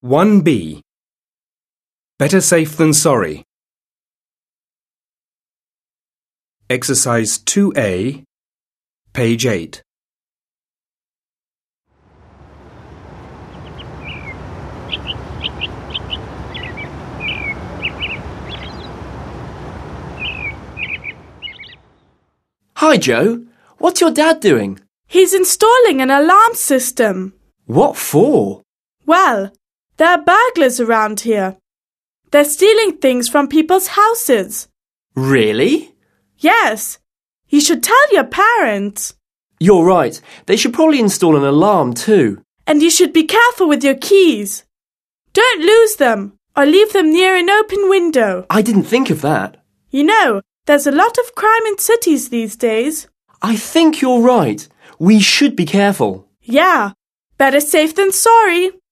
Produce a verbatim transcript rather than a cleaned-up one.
one B. Better safe than sorry. Exercise two A, page eight. Hi, Joe. What's your dad doing? He's installing an alarm system. What for? Well, there are burglars around here. They're stealing things from people's houses. Really? Yes. You should tell your parents. You're right. They should probably install an alarm too. And you should be careful with your keys. Don't lose them or leave them near an open window. I didn't think of that. You know, there's a lot of crime in cities these days. I think you're right. We should be careful. Yeah, better safe than sorry.